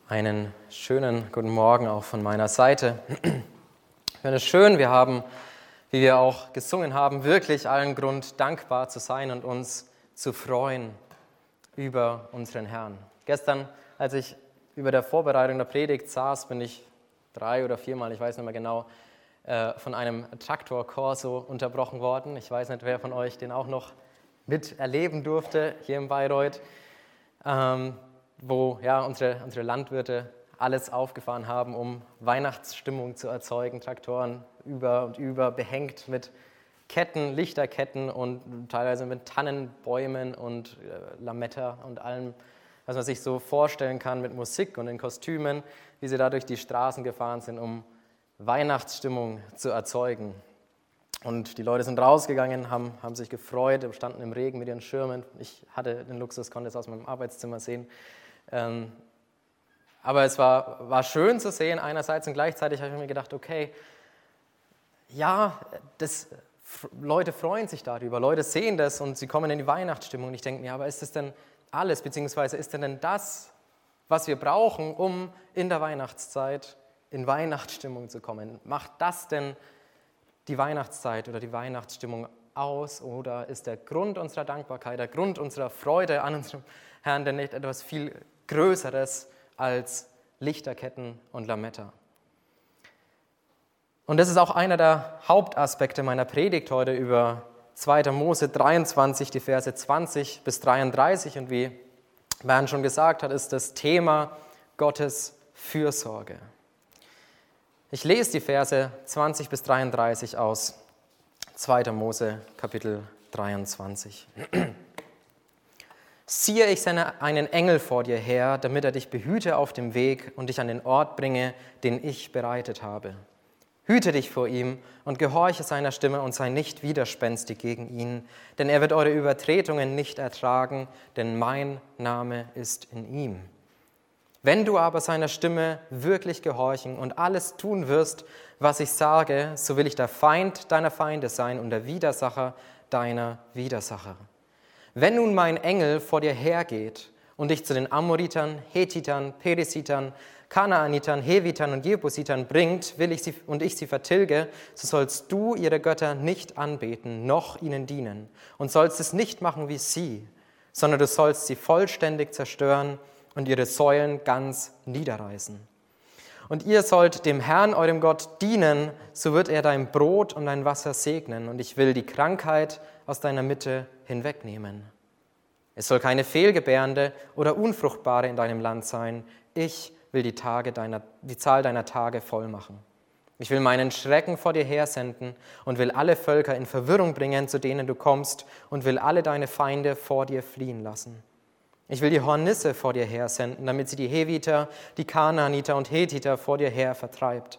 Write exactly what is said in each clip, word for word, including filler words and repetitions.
Einen schönen guten Morgen auch von meiner Seite. Ich finde es schön, wir haben, wie wir auch gesungen haben, wirklich allen Grund, dankbar zu sein und uns zu freuen über unseren Herrn. Gestern, als ich über der Vorbereitung der Predigt saß, bin ich drei oder viermal, ich weiß nicht mehr genau, von einem Traktorkorso unterbrochen worden. Ich weiß nicht, wer von euch den auch noch miterleben durfte hier in Bayreuth. Ähm, wo ja, unsere, unsere Landwirte alles aufgefahren haben, um Weihnachtsstimmung zu erzeugen. Traktoren über und über, behängt mit Ketten, Lichterketten und teilweise mit Tannenbäumen und äh, Lametta und allem, was man sich so vorstellen kann mit Musik und in Kostümen, wie sie da durch die Straßen gefahren sind, um Weihnachtsstimmung zu erzeugen. Und die Leute sind rausgegangen, haben, haben sich gefreut, standen im Regen mit ihren Schirmen. Ich hatte den Luxus, konnte es aus meinem Arbeitszimmer sehen. Ähm, aber es war, war schön zu sehen einerseits und gleichzeitig habe ich mir gedacht, okay, ja, das, Leute freuen sich darüber, Leute sehen das und sie kommen in die Weihnachtsstimmung. Und ich denke mir, ja, aber ist das denn alles, beziehungsweise ist denn das, was wir brauchen, um in der Weihnachtszeit in Weihnachtsstimmung zu kommen? Macht das denn die Weihnachtszeit oder die Weihnachtsstimmung aus oder ist der Grund unserer Dankbarkeit, der Grund unserer Freude an unserem Herrn denn nicht etwas viel Größeres als Lichterketten und Lametta? Und das ist auch einer der Hauptaspekte meiner Predigt heute über zweiter Mose dreiundzwanzig, die Verse zwanzig bis dreiunddreißig. Und wie Bernd schon gesagt hat, ist das Thema Gottes Fürsorge. Ich lese die Verse zwanzig bis dreiunddreißig aus zweiter Mose, Kapitel dreiundzwanzig. Siehe, ich sende einen Engel vor dir her, damit er dich behüte auf dem Weg und dich an den Ort bringe, den ich bereitet habe. Hüte dich vor ihm und gehorche seiner Stimme und sei nicht widerspenstig gegen ihn, denn er wird eure Übertretungen nicht ertragen, denn mein Name ist in ihm. Wenn du aber seiner Stimme wirklich gehorchen und alles tun wirst, was ich sage, so will ich der Feind deiner Feinde sein und der Widersacher deiner Widersacher. Wenn nun mein Engel vor dir hergeht und dich zu den Amoritern, Hethitern, Perisitern, Kanaanitern, Hevitern und Jebusitern bringt, will ich sie und ich sie vertilge, so sollst du ihre Götter nicht anbeten, noch ihnen dienen und sollst es nicht machen wie sie, sondern du sollst sie vollständig zerstören und ihre Säulen ganz niederreißen. Und ihr sollt dem Herrn, eurem Gott, dienen, so wird er dein Brot und dein Wasser segnen, und ich will die Krankheit aus deiner Mitte hinwegnehmen. Es soll keine Fehlgebärende oder Unfruchtbare in deinem Land sein. Ich will die, Tage deiner, die Zahl deiner Tage voll machen. Ich will meinen Schrecken vor dir hersenden und will alle Völker in Verwirrung bringen, zu denen du kommst, und will alle deine Feinde vor dir fliehen lassen. Ich will die Hornisse vor dir hersenden, damit sie die Heviter, die Kanaaniter und Hethiter vor dir her vertreibt.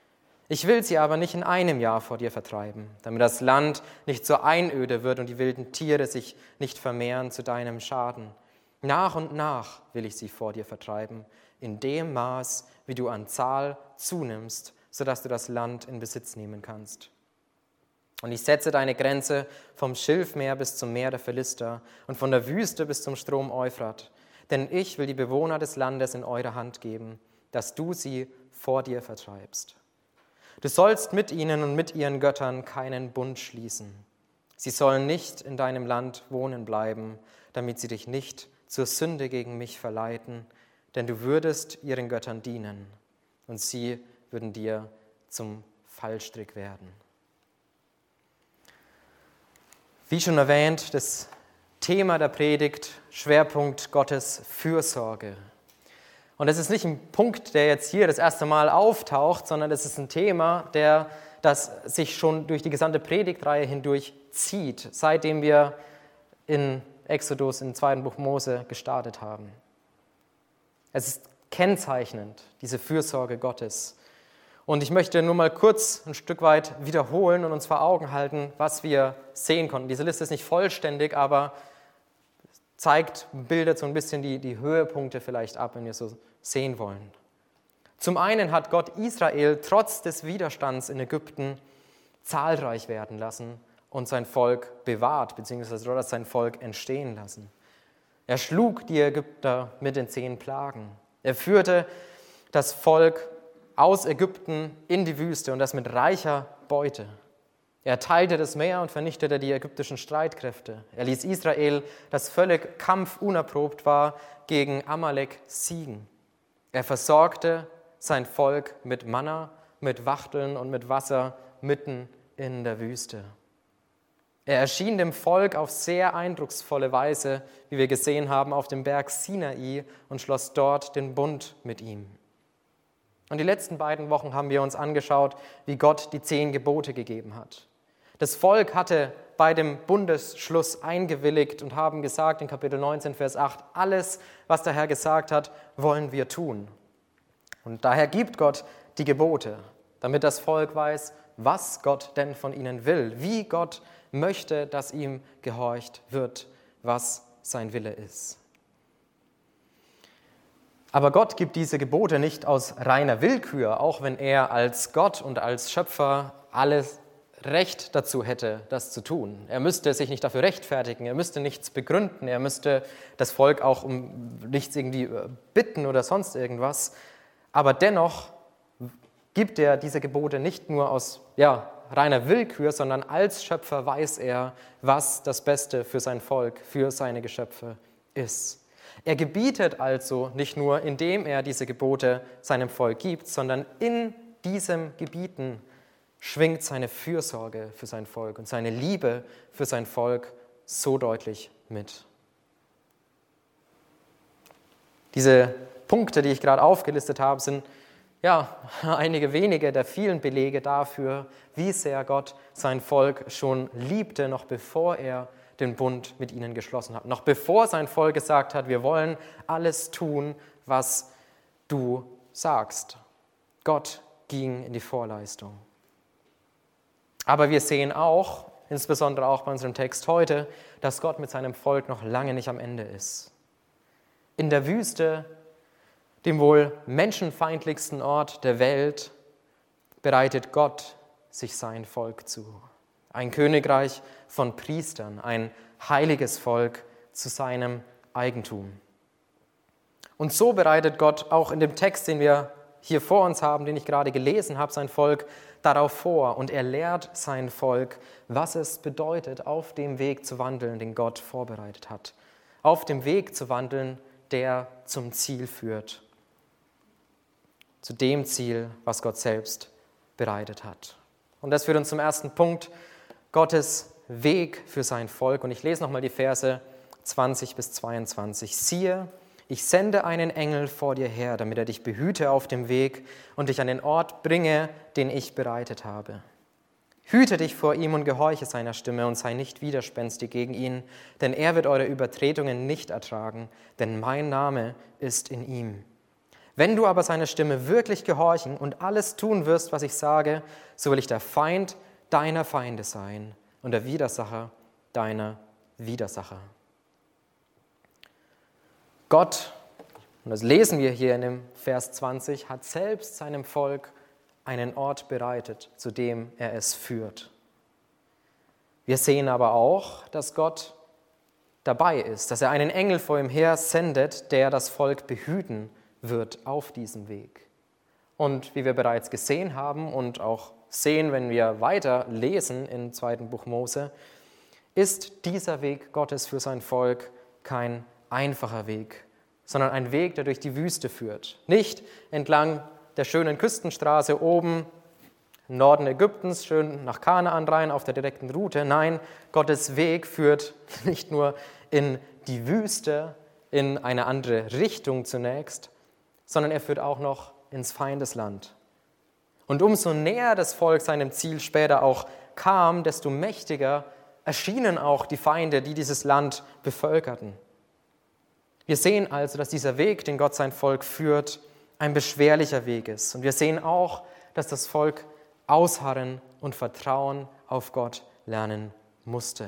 Ich will sie aber nicht in einem Jahr vor dir vertreiben, damit das Land nicht zur Einöde wird und die wilden Tiere sich nicht vermehren zu deinem Schaden. Nach und nach will ich sie vor dir vertreiben, in dem Maß, wie du an Zahl zunimmst, sodass du das Land in Besitz nehmen kannst. Und ich setze deine Grenze vom Schilfmeer bis zum Meer der Philister und von der Wüste bis zum Strom Euphrat. Denn ich will die Bewohner des Landes in eure Hand geben, dass du sie vor dir vertreibst. Du sollst mit ihnen und mit ihren Göttern keinen Bund schließen. Sie sollen nicht in deinem Land wohnen bleiben, damit sie dich nicht zur Sünde gegen mich verleiten, denn du würdest ihren Göttern dienen und sie würden dir zum Fallstrick werden. Wie schon erwähnt, das Thema der Predigt, Schwerpunkt Gottes Fürsorge. Und es ist nicht ein Punkt, der jetzt hier das erste Mal auftaucht, sondern es ist ein Thema, der, das sich schon durch die gesamte Predigtreihe hindurch zieht, seitdem wir in Exodus, im zweiten Buch Mose, gestartet haben. Es ist kennzeichnend, diese Fürsorge Gottes. Und ich möchte nur mal kurz ein Stück weit wiederholen und uns vor Augen halten, was wir sehen konnten. Diese Liste ist nicht vollständig, aber zeigt, bildet so ein bisschen die, die Höhepunkte vielleicht ab, wenn wir so sehen wollen. Zum einen hat Gott Israel trotz des Widerstands in Ägypten zahlreich werden lassen und sein Volk bewahrt, beziehungsweise dort sein Volk entstehen lassen. Er schlug die Ägypter mit den zehn Plagen. Er führte das Volk aus Ägypten in die Wüste und das mit reicher Beute. Er teilte das Meer und vernichtete die ägyptischen Streitkräfte. Er ließ Israel, das völlig kampfunerprobt war, gegen Amalek siegen. Er versorgte sein Volk mit Manna, mit Wachteln und mit Wasser mitten in der Wüste. Er erschien dem Volk auf sehr eindrucksvolle Weise, wie wir gesehen haben, auf dem Berg Sinai und schloss dort den Bund mit ihm. Und die letzten beiden Wochen haben wir uns angeschaut, wie Gott die zehn Gebote gegeben hat. Das Volk hatte bei dem Bundesschluss eingewilligt und haben gesagt in Kapitel neunzehn, Vers acht, alles, was der Herr gesagt hat, wollen wir tun. Und daher gibt Gott die Gebote, damit das Volk weiß, was Gott denn von ihnen will, wie Gott möchte, dass ihm gehorcht wird, was sein Wille ist. Aber Gott gibt diese Gebote nicht aus reiner Willkür, auch wenn er als Gott und als Schöpfer alles Recht dazu hätte, das zu tun. Er müsste sich nicht dafür rechtfertigen, er müsste nichts begründen, er müsste das Volk auch um nichts irgendwie bitten oder sonst irgendwas. Aber dennoch gibt er diese Gebote nicht nur aus ja, reiner Willkür, sondern als Schöpfer weiß er, was das Beste für sein Volk, für seine Geschöpfe ist. Er gebietet also nicht nur, indem er diese Gebote seinem Volk gibt, sondern in diesem Gebieten schwingt seine Fürsorge für sein Volk und seine Liebe für sein Volk so deutlich mit. Diese Punkte, die ich gerade aufgelistet habe, sind ja einige wenige der vielen Belege dafür, wie sehr Gott sein Volk schon liebte, noch bevor er den Bund mit ihnen geschlossen hat. Noch bevor sein Volk gesagt hat, wir wollen alles tun, was du sagst. Gott ging in die Vorleistung. Aber wir sehen auch, insbesondere auch bei unserem Text heute, dass Gott mit seinem Volk noch lange nicht am Ende ist. In der Wüste, dem wohl menschenfeindlichsten Ort der Welt, bereitet Gott sich sein Volk zu. Ein Königreich von Priestern, ein heiliges Volk zu seinem Eigentum. Und so bereitet Gott auch in dem Text, den wir hier vor uns haben, den ich gerade gelesen habe, sein Volk darauf vor. Und er lehrt sein Volk, was es bedeutet, auf dem Weg zu wandeln, den Gott vorbereitet hat. Auf dem Weg zu wandeln, der zum Ziel führt. Zu dem Ziel, was Gott selbst bereitet hat. Und das führt uns zum ersten Punkt, Gottes Weg für sein Volk. Und ich lese nochmal die Verse zwanzig bis zweiundzwanzig. Siehe, ich sende einen Engel vor dir her, damit er dich behüte auf dem Weg und dich an den Ort bringe, den ich bereitet habe. Hüte dich vor ihm und gehorche seiner Stimme und sei nicht widerspenstig gegen ihn, denn er wird eure Übertretungen nicht ertragen, denn mein Name ist in ihm. Wenn du aber seiner Stimme wirklich gehorchen und alles tun wirst, was ich sage, so will ich der Feind deiner Feinde sein und der Widersacher deiner Widersacher. Gott, und das lesen wir hier in dem Vers zwanzig, hat selbst seinem Volk einen Ort bereitet, zu dem er es führt. Wir sehen aber auch, dass Gott dabei ist, dass er einen Engel vor ihm her sendet, der das Volk behüten wird auf diesem Weg. Und wie wir bereits gesehen haben und auch sehen, wenn wir weiter lesen im zweiten Buch Mose, ist dieser Weg Gottes für sein Volk kein einfacher Weg, sondern ein Weg, der durch die Wüste führt. Nicht entlang der schönen Küstenstraße oben im Norden Ägyptens, schön nach Kanaan rein auf der direkten Route. Nein, Gottes Weg führt nicht nur in die Wüste, in eine andere Richtung zunächst, sondern er führt auch noch ins Feindesland. Und umso näher das Volk seinem Ziel später auch kam, desto mächtiger erschienen auch die Feinde, die dieses Land bevölkerten. Wir sehen also, dass dieser Weg, den Gott sein Volk führt, ein beschwerlicher Weg ist. Und wir sehen auch, dass das Volk ausharren und Vertrauen auf Gott lernen musste.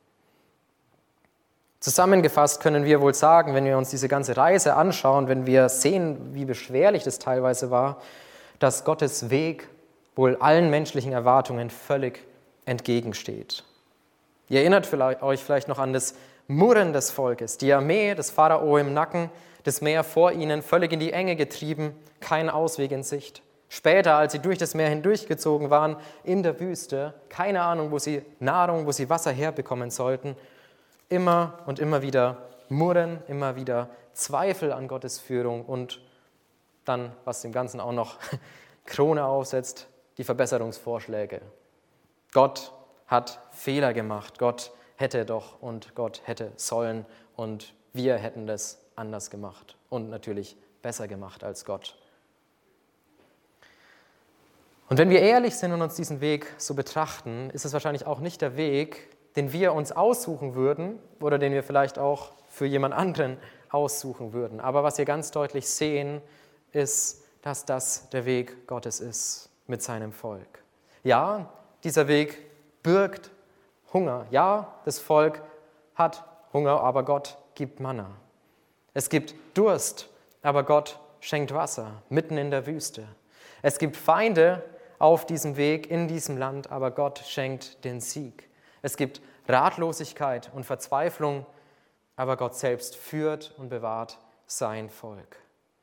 Zusammengefasst können wir wohl sagen, wenn wir uns diese ganze Reise anschauen, wenn wir sehen, wie beschwerlich das teilweise war, dass Gottes Weg wohl allen menschlichen Erwartungen völlig entgegensteht. Ihr erinnert euch vielleicht noch an das Murren des Volkes, die Armee des Pharao im Nacken, Das Meer vor ihnen völlig in die Enge getrieben, kein Ausweg in Sicht. Später, als sie durch das Meer hindurchgezogen waren, in der Wüste, keine Ahnung, wo sie Nahrung, wo sie Wasser herbekommen sollten, immer und immer wieder Murren, immer wieder Zweifel an Gottes Führung und dann, was dem Ganzen auch noch Krone aufsetzt, die Verbesserungsvorschläge. Gott hat Fehler gemacht, Gott hätte doch und Gott hätte sollen und wir hätten das anders gemacht und natürlich besser gemacht als Gott. Und wenn wir ehrlich sind und uns diesen Weg so betrachten, ist es wahrscheinlich auch nicht der Weg, den wir uns aussuchen würden oder den wir vielleicht auch für jemand anderen aussuchen würden. Aber was wir ganz deutlich sehen, ist, dass das der Weg Gottes ist mit seinem Volk. Ja, dieser Weg birgt Hunger. Ja, das Volk hat Hunger, aber Gott gibt Manna. Es gibt Durst, aber Gott schenkt Wasser mitten in der Wüste. Es gibt Feinde auf diesem Weg, in diesem Land, aber Gott schenkt den Sieg. Es gibt Ratlosigkeit und Verzweiflung, aber Gott selbst führt und bewahrt sein Volk.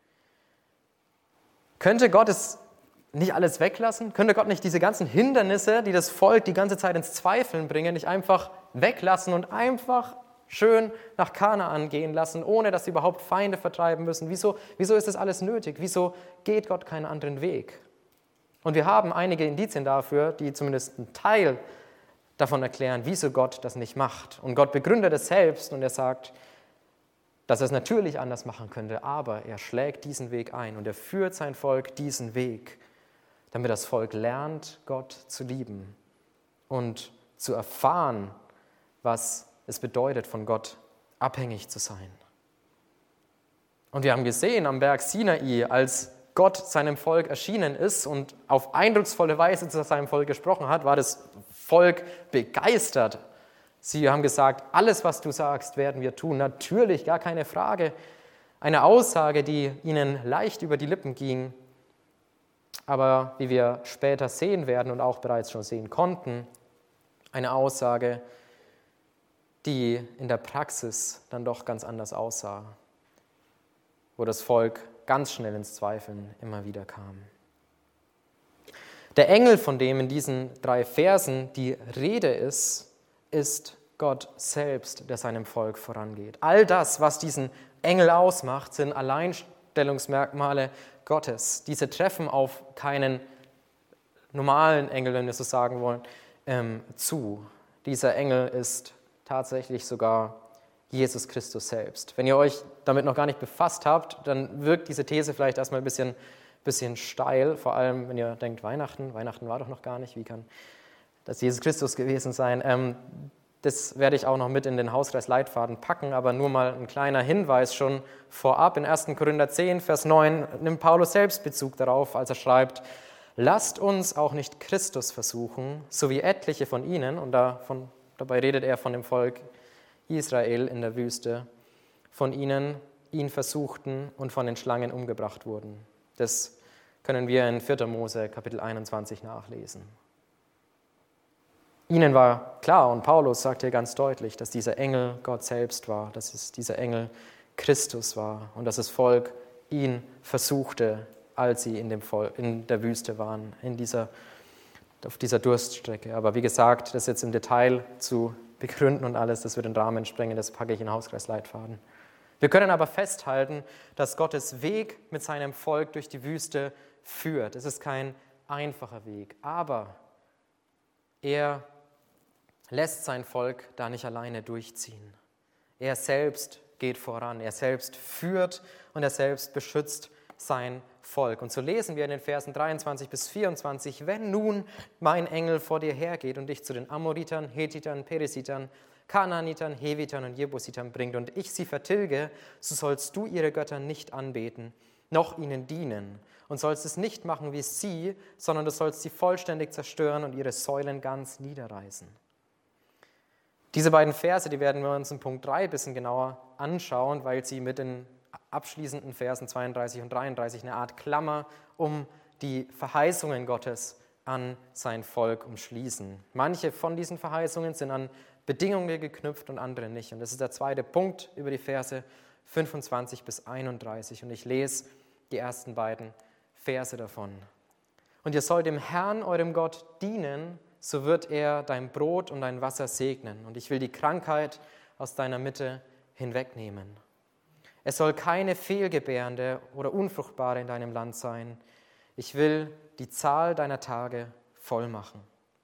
Könnte Gott es nicht alles weglassen? Könnte Gott nicht diese ganzen Hindernisse, die das Volk die ganze Zeit ins Zweifeln bringen, nicht einfach weglassen und einfach schön nach Kanaan gehen lassen, ohne dass sie überhaupt Feinde vertreiben müssen? Wieso, wieso ist das alles nötig? Wieso geht Gott keinen anderen Weg? Und wir haben einige Indizien dafür, die zumindest einen Teil davon erklären, wieso Gott das nicht macht. Und Gott begründet es selbst und er sagt, dass er es natürlich anders machen könnte, aber er schlägt diesen Weg ein und er führt sein Volk diesen Weg, damit das Volk lernt, Gott zu lieben und zu erfahren, was es bedeutet, von Gott abhängig zu sein. Und wir haben gesehen am Berg Sinai, als Gott seinem Volk erschienen ist und auf eindrucksvolle Weise zu seinem Volk gesprochen hat, war das Volk begeistert. Sie haben gesagt, alles, was du sagst, werden wir tun. Natürlich, gar keine Frage. Eine Aussage, die ihnen leicht über die Lippen ging, aber wie wir später sehen werden und auch bereits schon sehen konnten, eine Aussage, die in der Praxis dann doch ganz anders aussah, wo das Volk ganz schnell ins Zweifeln immer wieder kam. Der Engel, von dem in diesen drei Versen die Rede ist, ist Gott selbst, der seinem Volk vorangeht. All das, was diesen Engel ausmacht, sind Alleinstellungsmerkmale Gottes. Diese treffen auf keinen normalen Engel, wenn wir so sagen wollen, ähm, zu. Dieser Engel ist tatsächlich sogar Jesus Christus selbst. Wenn ihr euch damit noch gar nicht befasst habt, dann wirkt diese These vielleicht erstmal ein bisschen, bisschen steil, vor allem wenn ihr denkt, Weihnachten, Weihnachten war doch noch gar nicht, wie kann das Jesus Christus gewesen sein? Ähm, das werde ich auch noch mit in den Hauskreis-Leitfaden packen, aber nur mal ein kleiner Hinweis schon vorab. In ersten Korinther zehn, Vers neun nimmt Paulus selbst Bezug darauf, als er schreibt, lasst uns auch nicht Christus versuchen, so wie etliche von ihnen, und davon, dabei redet er von dem Volk Israel in der Wüste, von ihnen ihn versuchten und von den Schlangen umgebracht wurden. Das können wir in vierter Mose Kapitel einundzwanzig nachlesen. Ihnen war klar, und Paulus sagt hier ganz deutlich, dass dieser Engel Gott selbst war, dass es dieser Engel Christus war und dass das Volk ihn versuchte, als sie in, dem Volk, in der Wüste waren, in dieser, auf dieser Durststrecke. Aber wie gesagt, das jetzt im Detail zu begründen und alles, das wird den Rahmen sprengen, das packe ich in Hauskreis-Leitfaden. Wir können aber festhalten, dass Gottes Weg mit seinem Volk durch die Wüste führt. Es ist kein einfacher Weg, aber er lässt sein Volk da nicht alleine durchziehen. Er selbst geht voran, er selbst führt und er selbst beschützt sein Volk. Und so lesen wir in den Versen dreiundzwanzig bis vierundzwanzig, wenn nun mein Engel vor dir hergeht und dich zu den Amoritern, Hethitern, Perisitern, Kanaanitern, Hevitern und Jebusitern bringt und ich sie vertilge, so sollst du ihre Götter nicht anbeten, noch ihnen dienen und sollst es nicht machen wie sie, sondern du sollst sie vollständig zerstören und ihre Säulen ganz niederreißen. Diese beiden Verse, die werden wir uns in Punkt drei ein bisschen genauer anschauen, weil sie mit den abschließenden Versen zweiunddreißig und dreiunddreißig eine Art Klammer um die Verheißungen Gottes an sein Volk umschließen. Manche von diesen Verheißungen sind an Bedingungen geknüpft und andere nicht. Und das ist der zweite Punkt über die Verse, fünfundzwanzig bis einunddreißig. Und ich lese die ersten beiden Verse davon. Und ihr sollt dem Herrn, eurem Gott, dienen, so wird er dein Brot und dein Wasser segnen. Und ich will die Krankheit aus deiner Mitte hinwegnehmen. Es soll keine Fehlgebärende oder Unfruchtbare in deinem Land sein. Ich will die Zahl deiner Tage voll machen.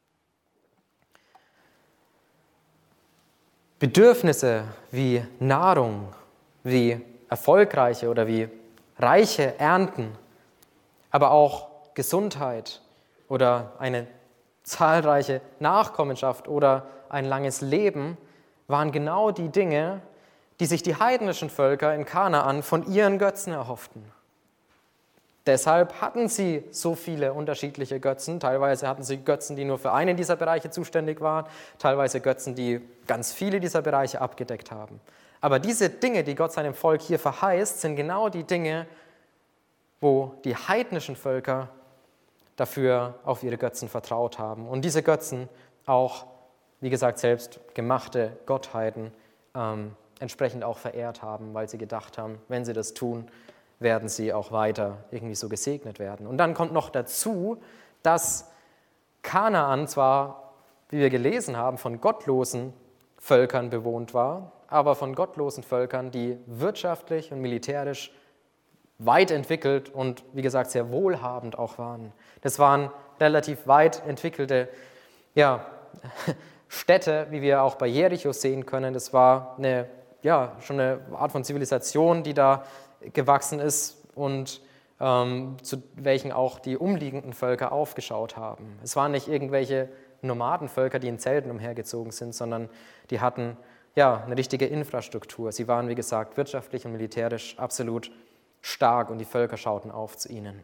Bedürfnisse wie Nahrung, wie erfolgreiche oder wie reiche Ernten, aber auch Gesundheit oder eine zahlreiche Nachkommenschaft oder ein langes Leben waren genau die Dinge, die sich die heidnischen Völker in Kanaan von ihren Götzen erhofften. Deshalb hatten sie so viele unterschiedliche Götzen. Teilweise hatten sie Götzen, die nur für einen dieser Bereiche zuständig waren, teilweise Götzen, die ganz viele dieser Bereiche abgedeckt haben. Aber diese Dinge, die Gott seinem Volk hier verheißt, sind genau die Dinge, wo die heidnischen Völker dafür auf ihre Götzen vertraut haben. Und diese Götzen auch, wie gesagt, selbst gemachte Gottheiten ähm, entsprechend auch verehrt haben, weil sie gedacht haben, wenn sie das tun, werden sie auch weiter irgendwie so gesegnet werden. Und dann kommt noch dazu, dass Kanaan zwar, wie wir gelesen haben, von gottlosen Völkern bewohnt war, aber von gottlosen Völkern, die wirtschaftlich und militärisch weit entwickelt und, wie gesagt, sehr wohlhabend auch waren. Das waren relativ weit entwickelte ja, Städte, wie wir auch bei Jericho sehen können. Das war eine, ja, schon eine Art von Zivilisation, die da gewachsen ist und ähm, zu welchen auch die umliegenden Völker aufgeschaut haben. Es waren nicht irgendwelche Nomadenvölker, die in Zelten umhergezogen sind, sondern die hatten ja, eine richtige Infrastruktur. Sie waren, wie gesagt, wirtschaftlich und militärisch absolut stark und die Völker schauten auf zu ihnen.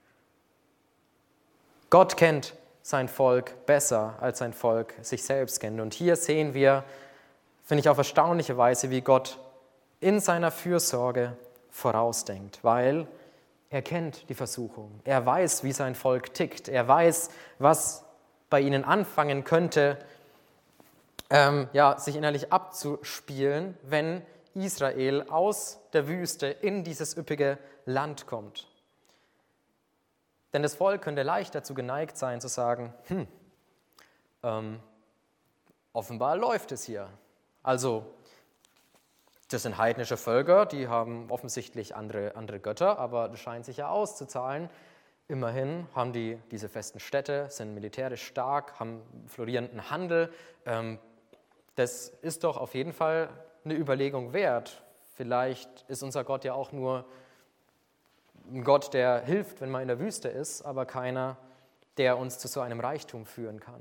Gott kennt sein Volk besser, als sein Volk sich selbst kennt. Und hier sehen wir, finde ich auf erstaunliche Weise, wie Gott in seiner Fürsorge vorausdenkt, weil er kennt die Versuchung. Er weiß, wie sein Volk tickt. Er weiß, was bei ihnen anfangen könnte, ähm, ja, sich innerlich abzuspielen, wenn Israel aus der Wüste in dieses üppige Land kommt. Denn das Volk könnte leicht dazu geneigt sein, zu sagen, hm, ähm, offenbar läuft es hier. Also, das sind heidnische Völker, die haben offensichtlich andere, andere Götter, aber das scheint sich ja auszuzahlen. Immerhin haben die diese festen Städte, sind militärisch stark, haben florierenden Handel. Ähm, das ist doch auf jeden Fall eine Überlegung wert. Vielleicht ist unser Gott ja auch nur ein Gott, der hilft, wenn man in der Wüste ist, aber keiner, der uns zu so einem Reichtum führen kann.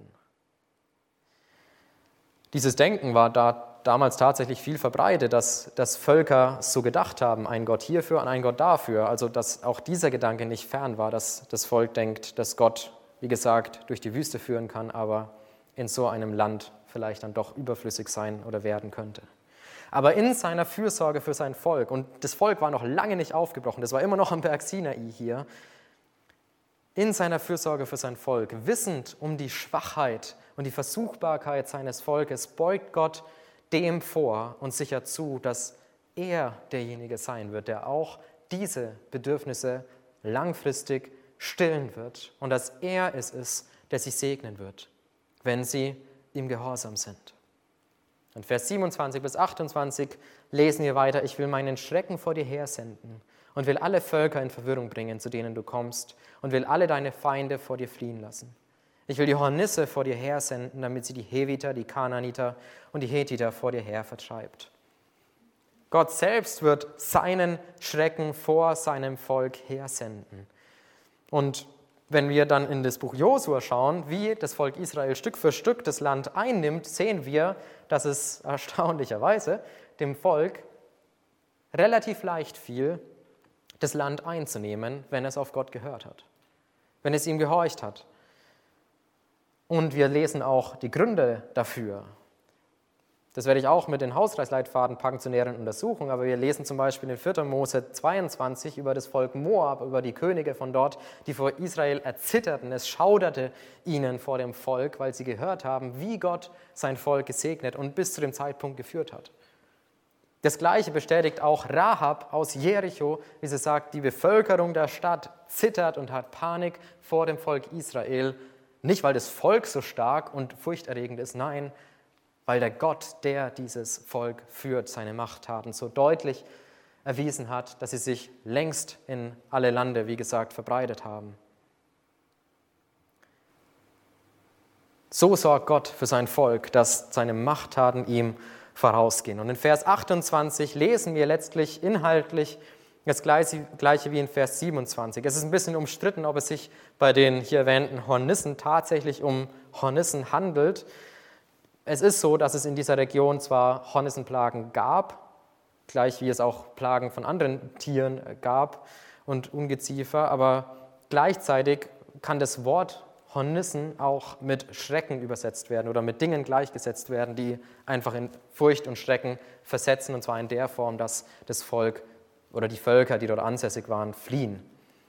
Dieses Denken war da damals tatsächlich viel verbreitet, dass, dass Völker so gedacht haben, ein Gott hierfür und ein Gott dafür. Also dass auch dieser Gedanke nicht fern war, dass das Volk denkt, dass Gott, wie gesagt, durch die Wüste führen kann, aber in so einem Land vielleicht dann doch überflüssig sein oder werden könnte. Aber in seiner Fürsorge für sein Volk, und das Volk war noch lange nicht aufgebrochen, das war immer noch am Berg Sinai hier, in seiner Fürsorge für sein Volk, wissend um die Schwachheit und die Versuchbarkeit seines Volkes, beugt Gott dem vor und sichert zu, dass er derjenige sein wird, der auch diese Bedürfnisse langfristig stillen wird und dass er es ist, der sie segnen wird, wenn sie ihm gehorsam sind. In Vers siebenundzwanzig bis achtundzwanzig lesen wir weiter, ich will meinen Schrecken vor dir hersenden und will alle Völker in Verwirrung bringen, zu denen du kommst, und will alle deine Feinde vor dir fliehen lassen. Ich will die Hornisse vor dir hersenden, damit sie die Heviter, die Kanaaniter und die Hethiter vor dir her vertreibt. Gott selbst wird seinen Schrecken vor seinem Volk hersenden. Und wenn wir dann in das Buch Josua schauen, wie das Volk Israel Stück für Stück das Land einnimmt, sehen wir, dass es erstaunlicherweise dem Volk relativ leicht fiel, das Land einzunehmen, wenn es auf Gott gehört hat, wenn es ihm gehorcht hat. Und wir lesen auch die Gründe dafür. Das werde ich auch mit den Hausreisleitfaden packen zur näheren Untersuchung, aber wir lesen zum Beispiel in vierter Mose zweiundzwanzig über das Volk Moab, über die Könige von dort, die vor Israel erzitterten. Es schauderte ihnen vor dem Volk, weil sie gehört haben, wie Gott sein Volk gesegnet und bis zu dem Zeitpunkt geführt hat. Das Gleiche bestätigt auch Rahab aus Jericho, wie sie sagt, die Bevölkerung der Stadt zittert und hat Panik vor dem Volk Israel. Nicht, weil das Volk so stark und furchterregend ist, nein, weil der Gott, der dieses Volk führt, seine Machttaten so deutlich erwiesen hat, dass sie sich längst in alle Lande, wie gesagt, verbreitet haben. So sorgt Gott für sein Volk, dass seine Machttaten ihm vorausgehen. Und in Vers achtundzwanzig lesen wir letztlich inhaltlich das Gleiche, Gleiche wie in Vers siebenundzwanzig. Es ist ein bisschen umstritten, ob es sich bei den hier erwähnten Hornissen tatsächlich um Hornissen handelt. Es ist so, dass es in dieser Region zwar Hornissenplagen gab, gleich wie es auch Plagen von anderen Tieren gab und Ungeziefer, aber gleichzeitig kann das Wort Hornissen auch mit Schrecken übersetzt werden oder mit Dingen gleichgesetzt werden, die einfach in Furcht und Schrecken versetzen, und zwar in der Form, dass das Volk oder die Völker, die dort ansässig waren, fliehen.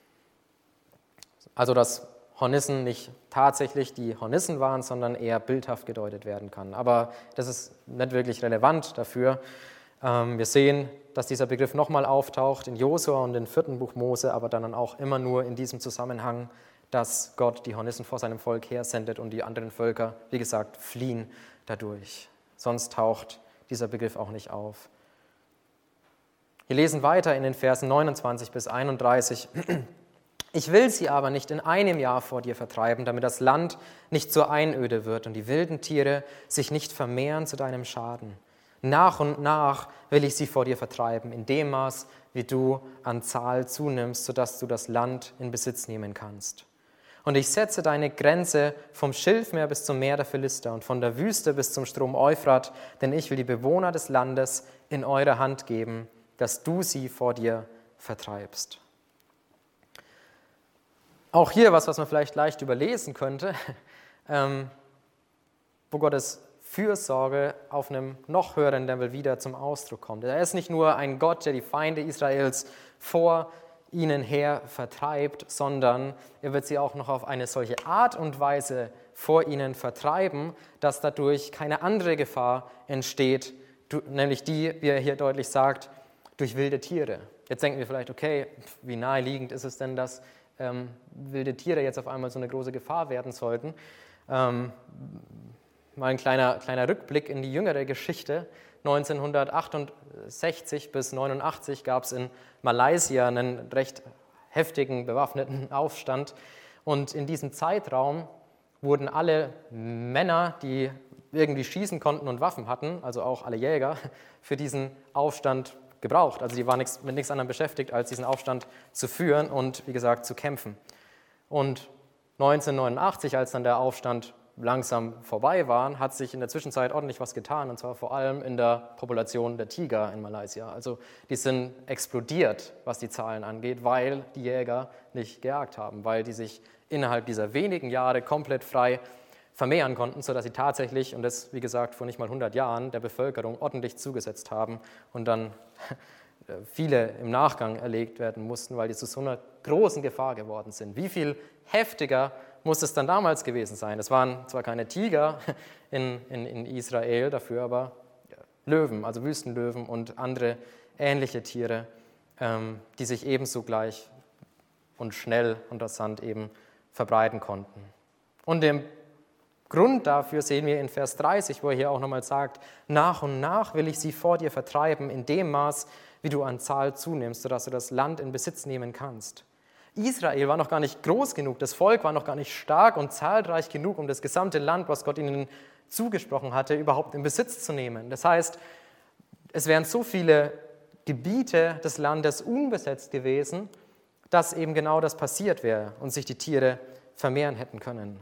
Also dass Hornissen nicht tatsächlich die Hornissen waren, sondern eher bildhaft gedeutet werden kann. Aber das ist nicht wirklich relevant dafür. Wir sehen, dass dieser Begriff nochmal auftaucht in Josua und im vierten Buch Mose, aber dann auch immer nur in diesem Zusammenhang, dass Gott die Hornissen vor seinem Volk hersendet und die anderen Völker, wie gesagt, fliehen dadurch. Sonst taucht dieser Begriff auch nicht auf. Wir lesen weiter in den Versen neunundzwanzig bis einunddreißig. Ich will sie aber nicht in einem Jahr vor dir vertreiben, damit das Land nicht zur Einöde wird und die wilden Tiere sich nicht vermehren zu deinem Schaden. Nach und nach will ich sie vor dir vertreiben, in dem Maß, wie du an Zahl zunimmst, sodass du das Land in Besitz nehmen kannst. Und ich setze deine Grenze vom Schilfmeer bis zum Meer der Philister und von der Wüste bis zum Strom Euphrat, denn ich will die Bewohner des Landes in eure Hand geben, dass du sie vor dir vertreibst. Auch hier was, was man vielleicht leicht überlesen könnte, ähm, wo Gottes Fürsorge auf einem noch höheren Level wieder zum Ausdruck kommt. Er ist nicht nur ein Gott, der die Feinde Israels vor ihnen her vertreibt, sondern er wird sie auch noch auf eine solche Art und Weise vor ihnen vertreiben, dass dadurch keine andere Gefahr entsteht, nämlich die, wie er hier deutlich sagt, durch wilde Tiere. Jetzt denken wir vielleicht, okay, wie naheliegend ist es denn, dass ähm, wilde Tiere jetzt auf einmal so eine große Gefahr werden sollten? Ähm, mal ein kleiner, kleiner Rückblick in die jüngere Geschichte. neunzehnhundertachtundsechzig bis neunundachtzig gab es in Malaysia einen recht heftigen bewaffneten Aufstand. Und in diesem Zeitraum wurden alle Männer, die irgendwie schießen konnten und Waffen hatten, also auch alle Jäger, für diesen Aufstand gebraucht. Also die waren nichts, mit nichts anderem beschäftigt, als diesen Aufstand zu führen und, wie gesagt, zu kämpfen. Und neunzehnhundertneunundachtzig, als dann der Aufstand langsam vorbei war, hat sich in der Zwischenzeit ordentlich was getan, und zwar vor allem in der Population der Tiger in Malaysia. Also die sind explodiert, was die Zahlen angeht, weil die Jäger nicht gejagt haben, weil die sich innerhalb dieser wenigen Jahre komplett frei vermehren konnten, sodass sie tatsächlich, und das wie gesagt vor nicht mal hundert Jahren, der Bevölkerung ordentlich zugesetzt haben und dann viele im Nachgang erlegt werden mussten, weil die zu so einer großen Gefahr geworden sind. Wie viel heftiger muss es dann damals gewesen sein? Es waren zwar keine Tiger in, in, in Israel dafür, aber Löwen, also Wüstenlöwen und andere ähnliche Tiere, ähm, die sich ebenso gleich und schnell unter Sand eben verbreiten konnten. Und den Grund dafür sehen wir in Vers dreißig, wo er hier auch nochmal sagt, nach und nach will ich sie vor dir vertreiben, in dem Maß, wie du an Zahl zunimmst, sodass du das Land in Besitz nehmen kannst. Israel war noch gar nicht groß genug, das Volk war noch gar nicht stark und zahlreich genug, um das gesamte Land, was Gott ihnen zugesprochen hatte, überhaupt in Besitz zu nehmen. Das heißt, es wären so viele Gebiete des Landes unbesetzt gewesen, dass eben genau das passiert wäre und sich die Tiere vermehren hätten können.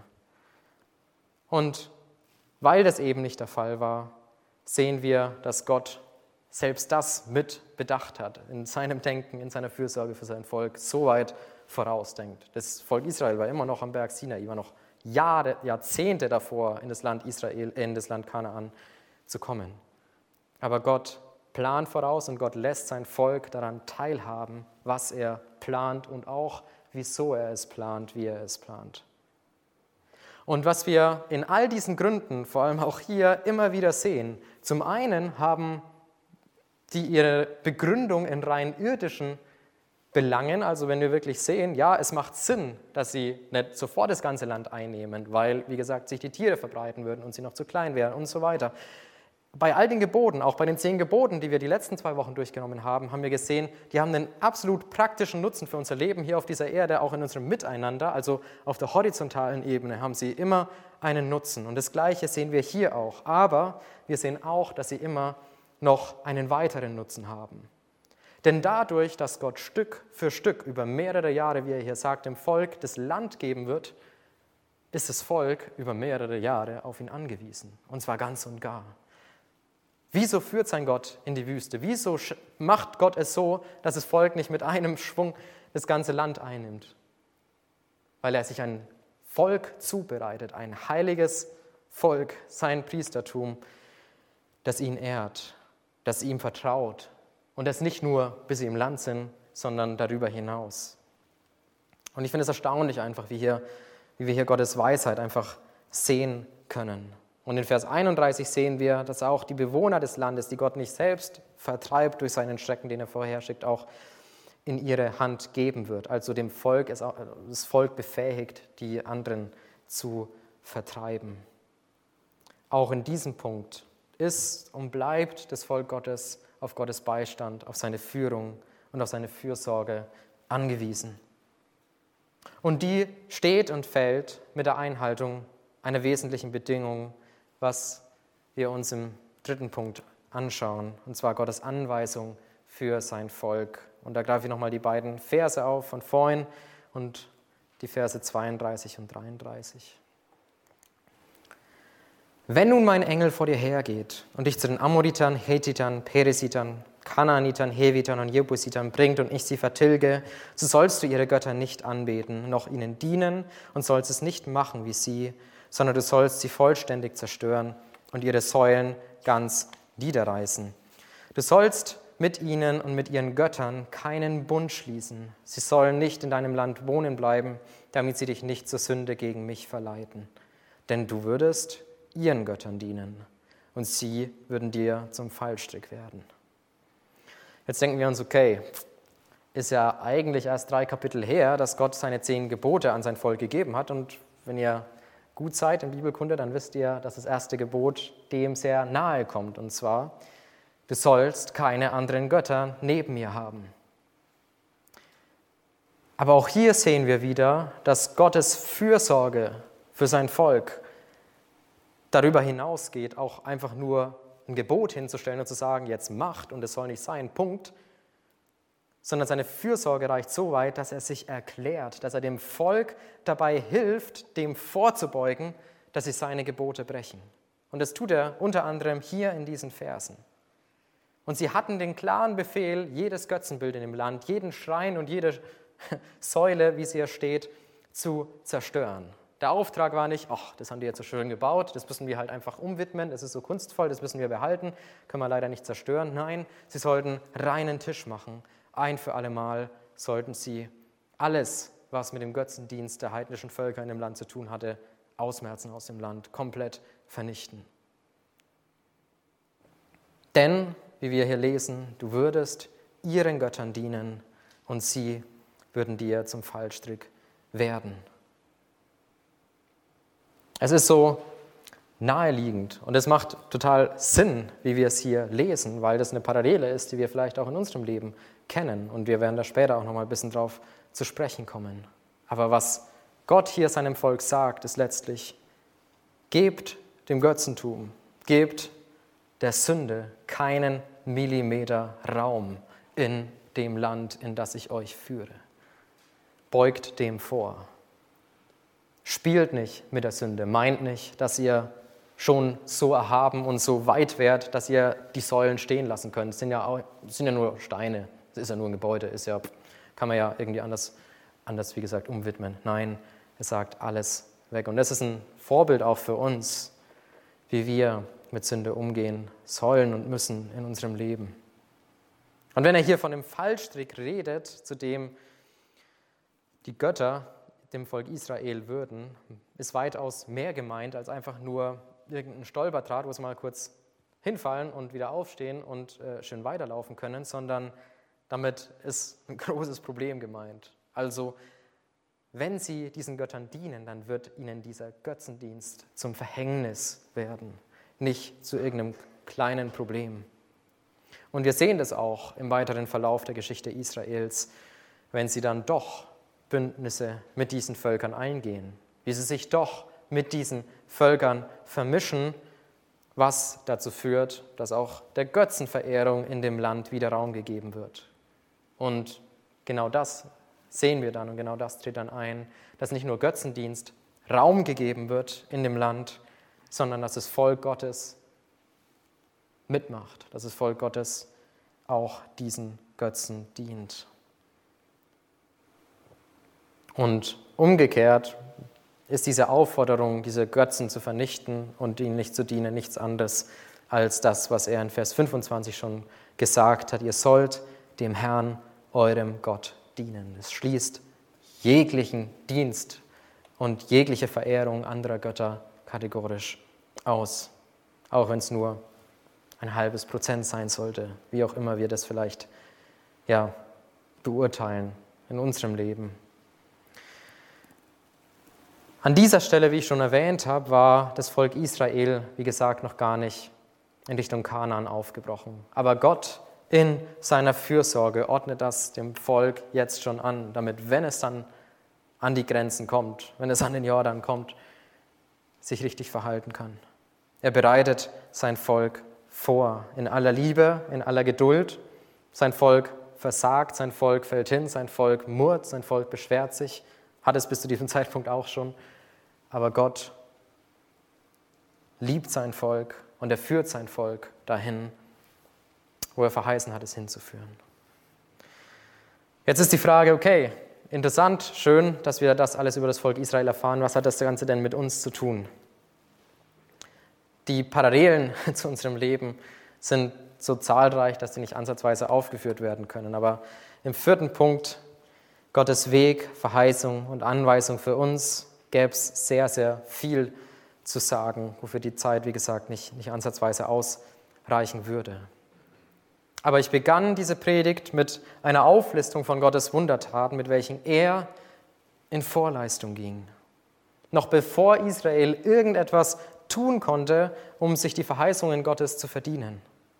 Und weil das eben nicht der Fall war, sehen wir, dass Gott selbst das mit bedacht hat, in seinem Denken, in seiner Fürsorge für sein Volk, so weit vorausdenkt. Das Volk Israel war immer noch am Berg Sinai, war noch Jahre, Jahrzehnte davor, in das Land Israel, in das Land Kanaan zu kommen. Aber Gott plant voraus und Gott lässt sein Volk daran teilhaben, was er plant und auch, wieso er es plant, wie er es plant. Und was wir in all diesen Gründen, vor allem auch hier, immer wieder sehen, zum einen haben die ihre Begründung in rein irdischen Belangen, also wenn wir wirklich sehen, ja, es macht Sinn, dass sie nicht sofort das ganze Land einnehmen, weil, wie gesagt, sich die Tiere verbreiten würden und sie noch zu klein wären und so weiter. Bei all den Geboten, auch bei den zehn Geboten, die wir die letzten zwei Wochen durchgenommen haben, haben wir gesehen, die haben einen absolut praktischen Nutzen für unser Leben hier auf dieser Erde, auch in unserem Miteinander, also auf der horizontalen Ebene haben sie immer einen Nutzen. Und das Gleiche sehen wir hier auch, aber wir sehen auch, dass sie immer noch einen weiteren Nutzen haben. Denn dadurch, dass Gott Stück für Stück über mehrere Jahre, wie er hier sagt, dem Volk das Land geben wird, ist das Volk über mehrere Jahre auf ihn angewiesen. Und zwar ganz und gar. Wieso führt sein Gott in die Wüste? Wieso macht Gott es so, dass das Volk nicht mit einem Schwung das ganze Land einnimmt? Weil er sich ein Volk zubereitet, ein heiliges Volk, sein Priestertum, das ihn ehrt, das ihm vertraut. Und das nicht nur, bis sie im Land sind, sondern darüber hinaus. Und ich finde es erstaunlich einfach, wie, hier, wie wir hier Gottes Weisheit einfach sehen können. Und in Vers einunddreißig sehen wir, dass auch die Bewohner des Landes, die Gott nicht selbst vertreibt durch seinen Schrecken, den er vorher schickt, auch in ihre Hand geben wird. Also dem Volk, das Volk befähigt, die anderen zu vertreiben. Auch in diesem Punkt ist und bleibt das Volk Gottes auf Gottes Beistand, auf seine Führung und auf seine Fürsorge angewiesen. Und die steht und fällt mit der Einhaltung einer wesentlichen Bedingung, was wir uns im dritten Punkt anschauen, und zwar Gottes Anweisung für sein Volk. Und da greife ich nochmal die beiden Verse auf von vorhin und die Verse zweiunddreißig und dreiunddreißig. Wenn nun mein Engel vor dir hergeht und dich zu den Amoritern, Hethitern, Peresitern, Kanaanitern, Hevitern und Jebusitern bringt und ich sie vertilge, so sollst du ihre Götter nicht anbeten, noch ihnen dienen und sollst es nicht machen wie sie, sondern du sollst sie vollständig zerstören und ihre Säulen ganz niederreißen. Du sollst mit ihnen und mit ihren Göttern keinen Bund schließen. Sie sollen nicht in deinem Land wohnen bleiben, damit sie dich nicht zur Sünde gegen mich verleiten. Denn du würdest ihren Göttern dienen und sie würden dir zum Fallstrick werden. Jetzt denken wir uns, okay, ist ja eigentlich erst drei Kapitel her, dass Gott seine zehn Gebote an sein Volk gegeben hat, und wenn ihr gut seid in Bibelkunde, dann wisst ihr, dass das erste Gebot dem sehr nahe kommt, und zwar, du sollst keine anderen Götter neben mir haben. Aber auch hier sehen wir wieder, dass Gottes Fürsorge für sein Volk darüber hinausgeht, auch einfach nur ein Gebot hinzustellen und zu sagen, jetzt macht und es soll nicht sein, Punkt, sondern seine Fürsorge reicht so weit, dass er sich erklärt, dass er dem Volk dabei hilft, dem vorzubeugen, dass sie seine Gebote brechen. Und das tut er unter anderem hier in diesen Versen. Und sie hatten den klaren Befehl, jedes Götzenbild in dem Land, jeden Schrein und jede Säule, wie es hier steht, zu zerstören. Der Auftrag war nicht, ach, das haben die jetzt so schön gebaut, das müssen wir halt einfach umwidmen, das ist so kunstvoll, das müssen wir behalten, können wir leider nicht zerstören. Nein, sie sollten reinen Tisch machen. Ein für alle Mal sollten sie alles, was mit dem Götzendienst der heidnischen Völker in dem Land zu tun hatte, ausmerzen aus dem Land, komplett vernichten. Denn, wie wir hier lesen, du würdest ihren Göttern dienen und sie würden dir zum Fallstrick werden. Es ist so naheliegend und es macht total Sinn, wie wir es hier lesen, weil das eine Parallele ist, die wir vielleicht auch in unserem Leben kennen, und wir werden da später auch noch mal ein bisschen drauf zu sprechen kommen. Aber was Gott hier seinem Volk sagt, ist letztlich, gebt dem Götzentum, gebt der Sünde keinen Millimeter Raum in dem Land, in das ich euch führe. Beugt dem vor. Spielt nicht mit der Sünde, meint nicht, dass ihr schon so erhaben und so weit wärt, dass ihr die Säulen stehen lassen könnt. Es sind ja, auch, es sind ja nur Steine, es ist ja nur ein Gebäude, ist ja, kann man ja irgendwie anders, anders, wie gesagt, umwidmen. Nein, er sagt alles weg. Und das ist ein Vorbild auch für uns, wie wir mit Sünde umgehen sollen und müssen in unserem Leben. Und wenn er hier von dem Fallstrick redet, zu dem die Götter dem Volk Israel würden, ist weitaus mehr gemeint als einfach nur irgendein Stolperdraht, wo sie mal kurz hinfallen und wieder aufstehen und äh, schön weiterlaufen können, sondern damit ist ein großes Problem gemeint. Also, wenn sie diesen Göttern dienen, dann wird ihnen dieser Götzendienst zum Verhängnis werden, nicht zu irgendeinem kleinen Problem. Und wir sehen das auch im weiteren Verlauf der Geschichte Israels, wenn sie dann doch Bündnisse mit diesen Völkern eingehen, wie sie sich doch mit diesen Völkern vermischen, was dazu führt, dass auch der Götzenverehrung in dem Land wieder Raum gegeben wird. Und genau das sehen wir dann und genau das tritt dann ein, dass nicht nur Götzendienst Raum gegeben wird in dem Land, sondern dass das Volk Gottes mitmacht, dass das Volk Gottes auch diesen Götzen dient. Und umgekehrt ist diese Aufforderung, diese Götzen zu vernichten und ihnen nicht zu dienen, nichts anderes als das, was er in Vers fünfundzwanzig schon gesagt hat. Ihr sollt dem Herrn, eurem Gott, dienen. Es schließt jeglichen Dienst und jegliche Verehrung anderer Götter kategorisch aus, auch wenn es nur ein halbes Prozent sein sollte, wie auch immer wir das vielleicht ja, beurteilen in unserem Leben. An dieser Stelle, wie ich schon erwähnt habe, war das Volk Israel, wie gesagt, noch gar nicht in Richtung Kanaan aufgebrochen. Aber Gott in seiner Fürsorge ordnet das dem Volk jetzt schon an, damit, wenn es dann an die Grenzen kommt, wenn es an den Jordan kommt, sich richtig verhalten kann. Er bereitet sein Volk vor, in aller Liebe, in aller Geduld. Sein Volk versagt, sein Volk fällt hin, sein Volk murrt, sein Volk beschwert sich, hat es bis zu diesem Zeitpunkt auch schon. Aber Gott liebt sein Volk und er führt sein Volk dahin, wo er verheißen hat, es hinzuführen. Jetzt ist die Frage, okay, interessant, schön, dass wir das alles über das Volk Israel erfahren. Was hat das Ganze denn mit uns zu tun? Die Parallelen zu unserem Leben sind so zahlreich, dass sie nicht ansatzweise aufgeführt werden können. Aber im vierten Punkt, Gottes Weg, Verheißung und Anweisung für uns, gäbe es sehr, sehr viel zu sagen, wofür die Zeit, wie gesagt, nicht, nicht ansatzweise ausreichen würde. Aber ich begann diese Predigt mit einer Auflistung von Gottes Wundertaten, mit welchen er in Vorleistung ging. Noch bevor Israel irgendetwas tun konnte, um sich die Verheißungen Gottes zu verdienen.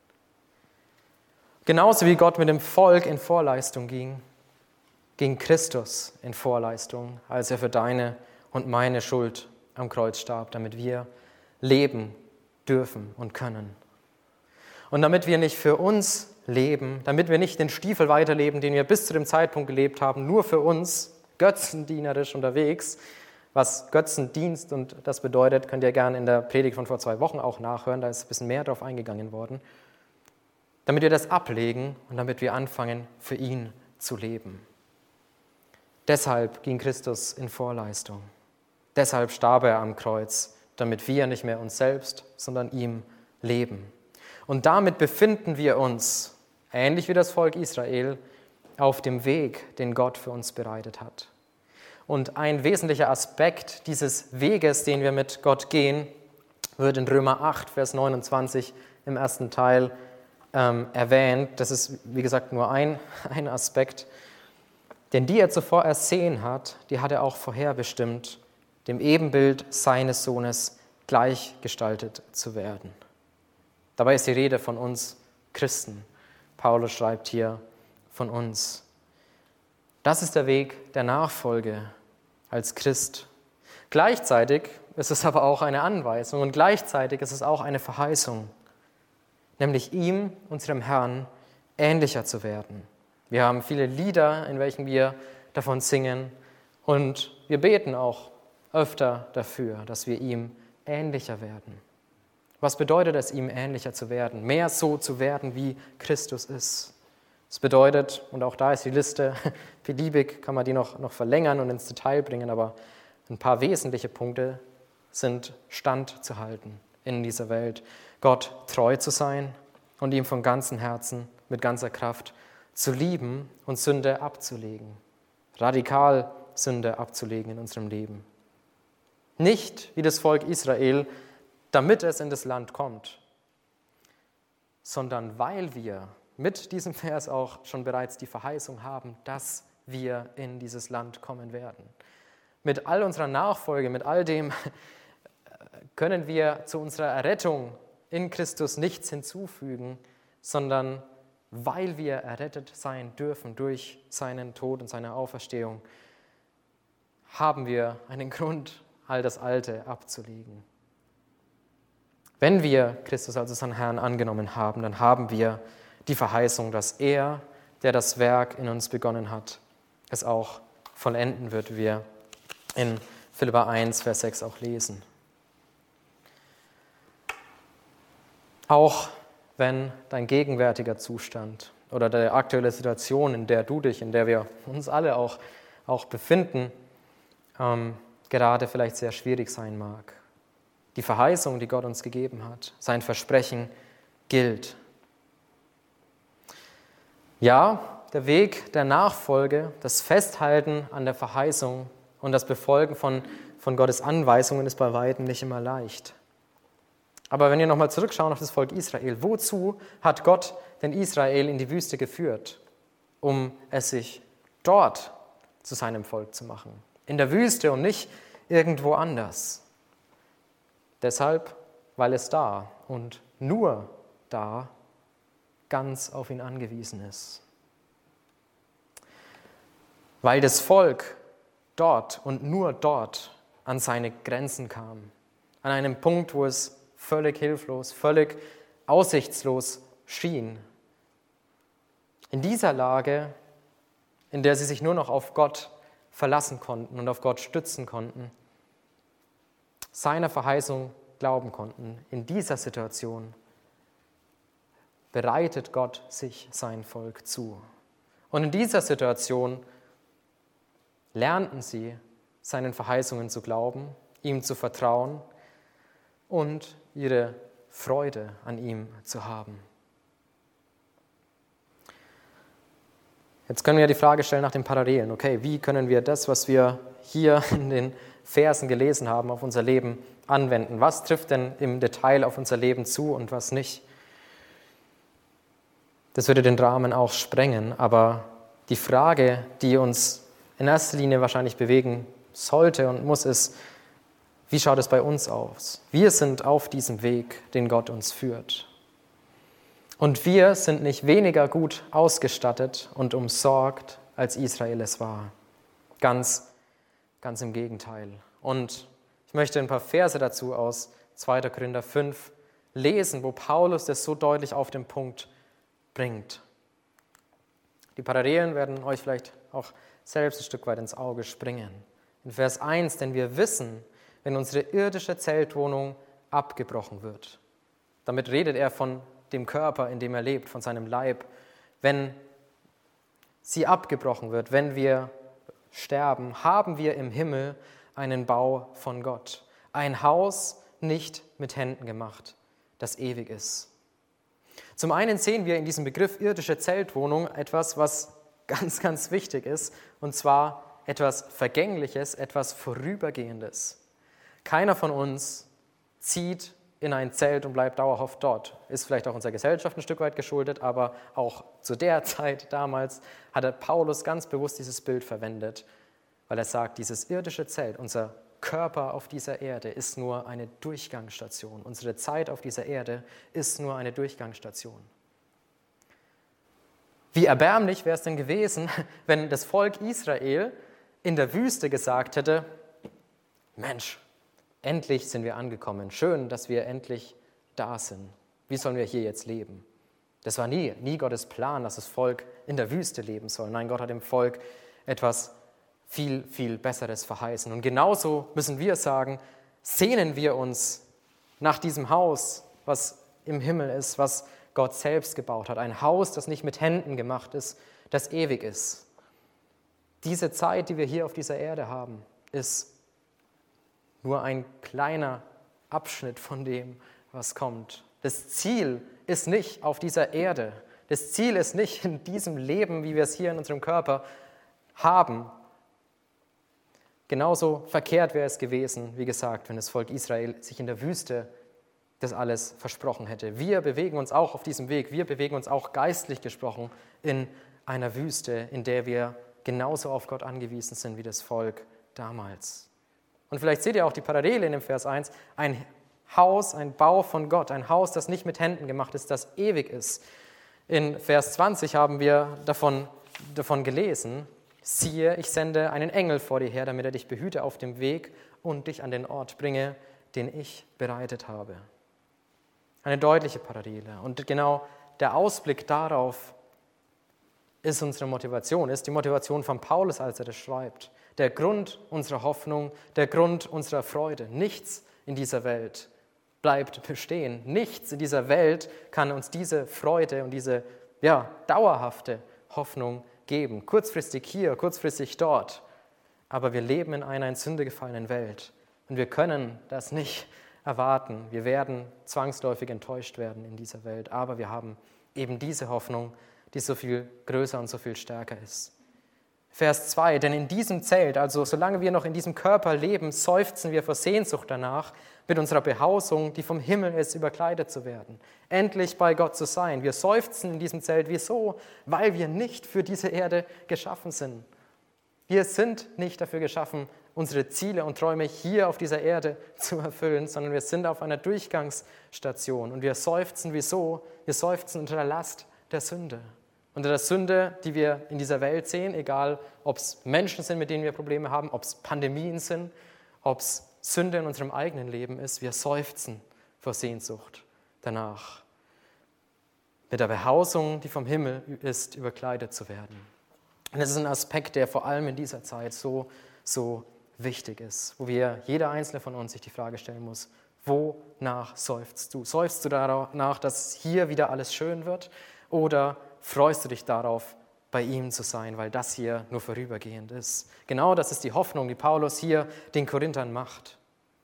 Genauso wie Gott mit dem Volk in Vorleistung ging, ging Christus in Vorleistung, als er für deine und meine Schuld am Kreuz starb, damit wir leben dürfen und können. Und damit wir nicht für uns leben, damit wir nicht den Stiefel weiterleben, den wir bis zu dem Zeitpunkt gelebt haben, nur für uns, götzendienerisch unterwegs, was Götzendienst und das bedeutet, könnt ihr gerne in der Predigt von vor zwei Wochen auch nachhören, da ist ein bisschen mehr darauf eingegangen worden, damit wir das ablegen und damit wir anfangen, für ihn zu leben. Deshalb ging Christus in Vorleistung. Deshalb starb er am Kreuz, damit wir nicht mehr uns selbst, sondern ihm leben. Und damit befinden wir uns, ähnlich wie das Volk Israel, auf dem Weg, den Gott für uns bereitet hat. Und ein wesentlicher Aspekt dieses Weges, den wir mit Gott gehen, wird in Römer acht, Vers neunundzwanzig im ersten Teil ähm, erwähnt. Das ist, wie gesagt, nur ein, ein Aspekt. Denn die er zuvor ersehen hat, die hat er auch vorherbestimmt, dem Ebenbild seines Sohnes gleichgestaltet zu werden. Dabei ist die Rede von uns Christen. Paulus schreibt hier von uns. Das ist der Weg der Nachfolge als Christ. Gleichzeitig ist es aber auch eine Anweisung und gleichzeitig ist es auch eine Verheißung, nämlich ihm, unserem Herrn, ähnlicher zu werden. Wir haben viele Lieder, in welchen wir davon singen und wir beten auch öfter dafür, dass wir ihm ähnlicher werden. Was bedeutet es, ihm ähnlicher zu werden? Mehr so zu werden, wie Christus ist. Das bedeutet, und auch da ist die Liste beliebig, kann man die noch, noch verlängern und ins Detail bringen, aber ein paar wesentliche Punkte sind standzuhalten in dieser Welt. Gott treu zu sein und ihm von ganzem Herzen, mit ganzer Kraft zu lieben und Sünde abzulegen. Radikal Sünde abzulegen in unserem Leben. Nicht wie das Volk Israel, damit es in das Land kommt, sondern weil wir mit diesem Vers auch schon bereits die Verheißung haben, dass wir in dieses Land kommen werden. Mit all unserer Nachfolge, mit all dem können wir zu unserer Errettung in Christus nichts hinzufügen, sondern weil wir errettet sein dürfen durch seinen Tod und seine Auferstehung, haben wir einen Grund, all das Alte abzulegen. Wenn wir Christus als unseren Herrn angenommen haben, dann haben wir die Verheißung, dass er, der das Werk in uns begonnen hat, es auch vollenden wird, wie wir in Philipper eins, Vers sechs auch lesen. Auch wenn dein gegenwärtiger Zustand oder die aktuelle Situation, in der du dich, in der wir uns alle auch, auch befinden, ähm, gerade vielleicht sehr schwierig sein mag. Die Verheißung, die Gott uns gegeben hat, sein Versprechen gilt. Ja, der Weg der Nachfolge, das Festhalten an der Verheißung und das Befolgen von, von Gottes Anweisungen ist bei weitem nicht immer leicht. Aber wenn wir nochmal zurückschauen auf das Volk Israel, wozu hat Gott denn Israel in die Wüste geführt? Um es sich dort zu seinem Volk zu machen. In der Wüste und nicht irgendwo anders. Deshalb, weil es da und nur da ganz auf ihn angewiesen ist. Weil das Volk dort und nur dort an seine Grenzen kam. An einem Punkt, wo es völlig hilflos, völlig aussichtslos schien. In dieser Lage, in der sie sich nur noch auf Gott verlassen konnten und auf Gott stützen konnten, seiner Verheißung glauben konnten, in dieser Situation bereitet Gott sich sein Volk zu. Und in dieser Situation lernten sie, seinen Verheißungen zu glauben, ihm zu vertrauen und ihre Freude an ihm zu haben. Jetzt können wir die Frage stellen nach den Parallelen. Okay, wie können wir das, was wir hier in den Versen gelesen haben, auf unser Leben anwenden? Was trifft denn im Detail auf unser Leben zu und was nicht? Das würde den Rahmen auch sprengen, aber die Frage, die uns in erster Linie wahrscheinlich bewegen sollte und muss, ist, wie schaut es bei uns aus? Wir sind auf diesem Weg, den Gott uns führt. Und wir sind nicht weniger gut ausgestattet und umsorgt, als Israel es war. Ganz, ganz im Gegenteil. Und ich möchte ein paar Verse dazu aus zweiter Korinther fünf lesen, wo Paulus das so deutlich auf den Punkt bringt. Die Parallelen werden euch vielleicht auch selbst ein Stück weit ins Auge springen. In Vers eins, denn wir wissen, wenn unsere irdische Zeltwohnung abgebrochen wird. Damit redet er von dem Körper, in dem er lebt, von seinem Leib. Wenn sie abgebrochen wird, wenn wir sterben, haben wir im Himmel einen Bau von Gott. Ein Haus nicht mit Händen gemacht, das ewig ist. Zum einen sehen wir in diesem Begriff irdische Zeltwohnung etwas, was ganz, ganz wichtig ist, und zwar etwas Vergängliches, etwas Vorübergehendes. Keiner von uns zieht in ein Zelt und bleibt dauerhaft dort. Ist vielleicht auch unserer Gesellschaft ein Stück weit geschuldet, aber auch zu der Zeit damals hatte Paulus ganz bewusst dieses Bild verwendet, weil er sagt, dieses irdische Zelt, unser Körper auf dieser Erde ist nur eine Durchgangsstation. Unsere Zeit auf dieser Erde ist nur eine Durchgangsstation. Wie erbärmlich wäre es denn gewesen, wenn das Volk Israel in der Wüste gesagt hätte, Mensch, endlich sind wir angekommen. Schön, dass wir endlich da sind. Wie sollen wir hier jetzt leben? Das war nie, nie Gottes Plan, dass das Volk in der Wüste leben soll. Nein, Gott hat dem Volk etwas viel, viel Besseres verheißen. Und genauso müssen wir sagen, sehnen wir uns nach diesem Haus, was im Himmel ist, was Gott selbst gebaut hat. Ein Haus, das nicht mit Händen gemacht ist, das ewig ist. Diese Zeit, die wir hier auf dieser Erde haben, ist nur ein kleiner Abschnitt von dem, was kommt. Das Ziel ist nicht auf dieser Erde. Das Ziel ist nicht in diesem Leben, wie wir es hier in unserem Körper haben. Genauso verkehrt wäre es gewesen, wie gesagt, wenn das Volk Israel sich in der Wüste das alles versprochen hätte. Wir bewegen uns auch auf diesem Weg, wir bewegen uns auch geistlich gesprochen in einer Wüste, in der wir genauso auf Gott angewiesen sind wie das Volk damals. Und vielleicht seht ihr auch die Parallele in dem Vers eins, ein Haus, ein Bau von Gott, ein Haus, das nicht mit Händen gemacht ist, das ewig ist. In Vers zwanzig haben wir davon, davon gelesen, siehe, ich sende einen Engel vor dir her, damit er dich behüte auf dem Weg und dich an den Ort bringe, den ich bereitet habe. Eine deutliche Parallele. Und genau der Ausblick darauf ist unsere Motivation, ist die Motivation von Paulus, als er das schreibt. Der Grund unserer Hoffnung, der Grund unserer Freude. Nichts in dieser Welt bleibt bestehen. Nichts in dieser Welt kann uns diese Freude und diese ja, dauerhafte Hoffnung geben. Kurzfristig hier, kurzfristig dort. Aber wir leben in einer in Sünde gefallenen Welt. Und wir können das nicht erwarten. Wir werden zwangsläufig enttäuscht werden in dieser Welt. Aber wir haben eben diese Hoffnung, die so viel größer und so viel stärker ist. Vers zwei, denn in diesem Zelt, also solange wir noch in diesem Körper leben, seufzen wir vor Sehnsucht danach, mit unserer Behausung, die vom Himmel ist, überkleidet zu werden. Endlich bei Gott zu sein. Wir seufzen in diesem Zelt. Wieso? Weil wir nicht für diese Erde geschaffen sind. Wir sind nicht dafür geschaffen, unsere Ziele und Träume hier auf dieser Erde zu erfüllen, sondern wir sind auf einer Durchgangsstation. Und wir seufzen, wieso? Wir seufzen unter der Last der Sünde. Unter der Sünde, die wir in dieser Welt sehen, egal ob es Menschen sind, mit denen wir Probleme haben, ob es Pandemien sind, ob es Sünde in unserem eigenen Leben ist, wir seufzen vor Sehnsucht danach. Mit der Behausung, die vom Himmel ist, überkleidet zu werden. Und das ist ein Aspekt, der vor allem in dieser Zeit so, so wichtig ist, wo wir, jeder Einzelne von uns sich die Frage stellen muss, wonach seufzt du? Seufzt du danach, dass hier wieder alles schön wird, oder freust du dich darauf, bei ihm zu sein, weil das hier nur vorübergehend ist? Genau das ist die Hoffnung, die Paulus hier den Korinthern macht.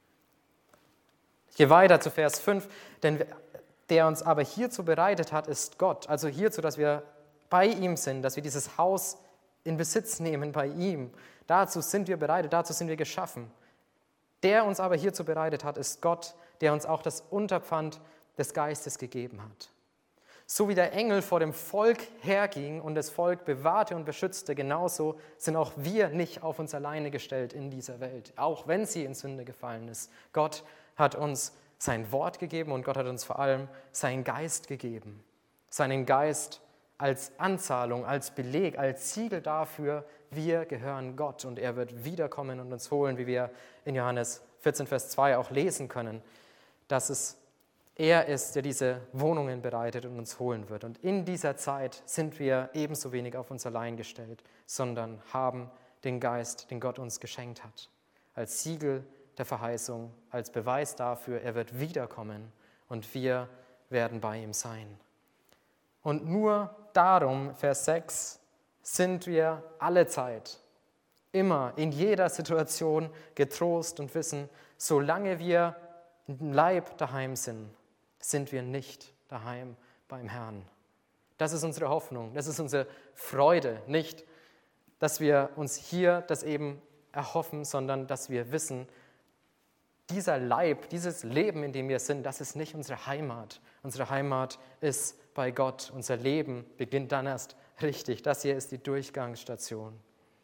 Ich gehe weiter zu Vers fünf, denn der uns aber hierzu bereitet hat, ist Gott. Also hierzu, dass wir bei ihm sind, dass wir dieses Haus in Besitz nehmen bei ihm. Dazu sind wir bereitet, dazu sind wir geschaffen. Der uns aber hierzu bereitet hat, ist Gott, der uns auch das Unterpfand des Geistes gegeben hat. So wie der Engel vor dem Volk herging und das Volk bewahrte und beschützte, genauso sind auch wir nicht auf uns alleine gestellt in dieser Welt, auch wenn sie in Sünde gefallen ist. Gott hat uns sein Wort gegeben und Gott hat uns vor allem seinen Geist gegeben. Seinen Geist als Anzahlung, als Beleg, als Siegel dafür, wir gehören Gott und er wird wiederkommen und uns holen, wie wir in Johannes vierzehn, Vers zwei auch lesen können, dass es er ist, der diese Wohnungen bereitet und uns holen wird. Und in dieser Zeit sind wir ebenso wenig auf uns allein gestellt, sondern haben den Geist, den Gott uns geschenkt hat, als Siegel der Verheißung, als Beweis dafür, er wird wiederkommen und wir werden bei ihm sein. Und nur darum, Vers sechs, sind wir alle Zeit, immer, in jeder Situation getrost und wissen, solange wir im Leib daheim sind, sind wir nicht daheim beim Herrn. Das ist unsere Hoffnung, das ist unsere Freude. Nicht, dass wir uns hier das eben erhoffen, sondern dass wir wissen, dieser Leib, dieses Leben, in dem wir sind, das ist nicht unsere Heimat. Unsere Heimat ist bei Gott. Unser Leben beginnt dann erst richtig. Das hier ist die Durchgangsstation.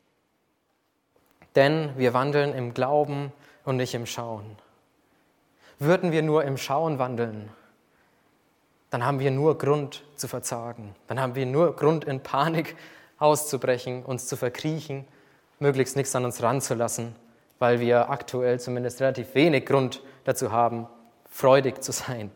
Denn wir wandeln im Glauben und nicht im Schauen. Würden wir nur im Schauen wandeln, dann haben wir nur Grund zu verzagen. Dann haben wir nur Grund, in Panik auszubrechen, uns zu verkriechen, möglichst nichts an uns ranzulassen, weil wir aktuell zumindest relativ wenig Grund dazu haben, freudig zu sein.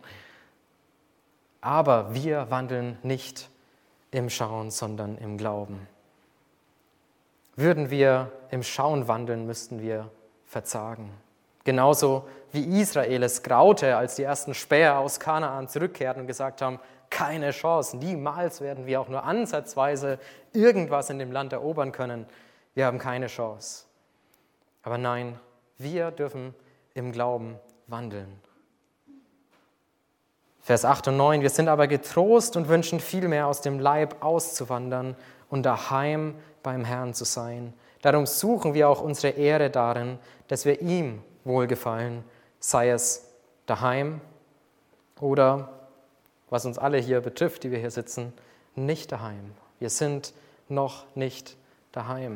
Aber wir wandeln nicht im Schauen, sondern im Glauben. Würden wir im Schauen wandeln, müssten wir verzagen. Genauso wie Israel es graute, als die ersten Späher aus Kanaan zurückkehrten und gesagt haben, keine Chance, niemals werden wir auch nur ansatzweise irgendwas in dem Land erobern können. Wir haben keine Chance. Aber nein, wir dürfen im Glauben wandeln. Vers acht und neun, wir sind aber getrost und wünschen vielmehr aus dem Leib auszuwandern und daheim beim Herrn zu sein. Darum suchen wir auch unsere Ehre darin, dass wir ihm wohlgefallen, sei es daheim oder, was uns alle hier betrifft, die wir hier sitzen, nicht daheim. Wir sind noch nicht daheim.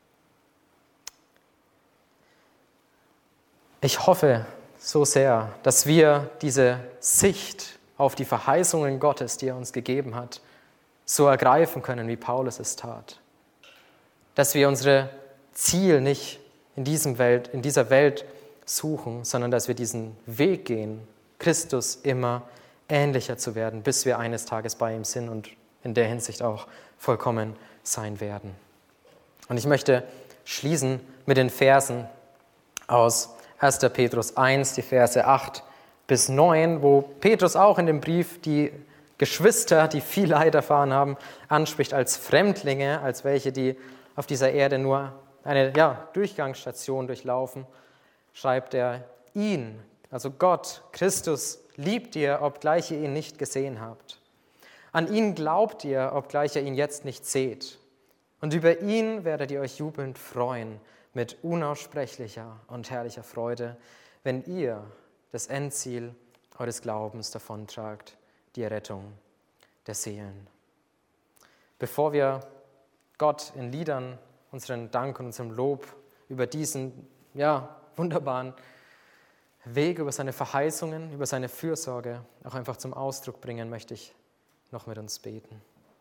Ich hoffe so sehr, dass wir diese Sicht auf die Verheißungen Gottes, die er uns gegeben hat, so ergreifen können, wie Paulus es tat. Dass wir unsere Ziel nicht in, diesem Welt, in dieser Welt suchen, sondern dass wir diesen Weg gehen, Christus immer ähnlicher zu werden, bis wir eines Tages bei ihm sind und in der Hinsicht auch vollkommen sein werden. Und ich möchte schließen mit den Versen aus erster Petrus eins, die Verse acht bis neun, wo Petrus auch in dem Brief die Geschwister, die viel Leid erfahren haben, anspricht als Fremdlinge, als welche, die auf dieser Erde nur eine ja, Durchgangsstation durchlaufen, schreibt er, ihn, also Gott, Christus, liebt ihr, obgleich ihr ihn nicht gesehen habt. An ihn glaubt ihr, obgleich ihr ihn jetzt nicht seht. Und über ihn werdet ihr euch jubelnd freuen, mit unaussprechlicher und herrlicher Freude, wenn ihr das Endziel eures Glaubens davontragt, die Errettung der Seelen. Bevor wir Gott in Liedern unseren Dank und unserem Lob über diesen ja, wunderbaren Weg, über seine Verheißungen, über seine Fürsorge auch einfach zum Ausdruck bringen, möchte ich noch mit uns beten.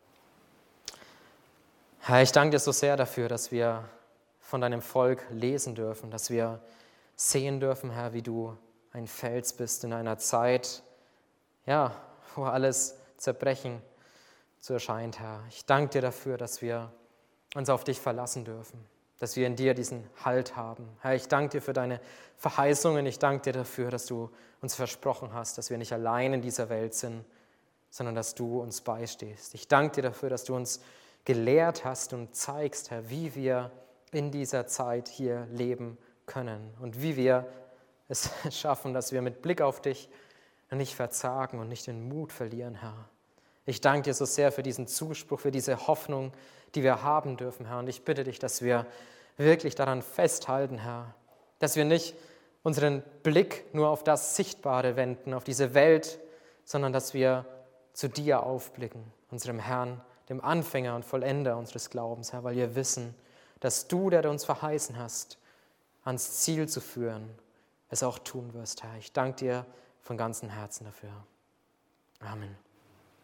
Herr, ich danke dir so sehr dafür, dass wir von deinem Volk lesen dürfen, dass wir sehen dürfen, Herr, wie du ein Fels bist in einer Zeit, ja, wo alles Zerbrechen zu erscheint, Herr. Ich danke dir dafür, dass wir uns auf dich verlassen dürfen, dass wir in dir diesen Halt haben. Herr, ich danke dir für deine Verheißungen, ich danke dir dafür, dass du uns versprochen hast, dass wir nicht allein in dieser Welt sind, sondern dass du uns beistehst. Ich danke dir dafür, dass du uns gelehrt hast und zeigst, Herr, wie wir in dieser Zeit hier leben können und wie wir es schaffen, dass wir mit Blick auf dich nicht verzagen und nicht den Mut verlieren, Herr. Ich danke dir so sehr für diesen Zuspruch, für diese Hoffnung, die wir haben dürfen, Herr. Und ich bitte dich, dass wir wirklich daran festhalten, Herr, dass wir nicht unseren Blick nur auf das Sichtbare wenden, auf diese Welt, sondern dass wir zu dir aufblicken, unserem Herrn, dem Anfänger und Vollender unseres Glaubens, Herr, weil wir wissen, dass du, der du uns verheißen hast, ans Ziel zu führen, es auch tun wirst, Herr. Ich danke dir von ganzem Herzen dafür. Amen.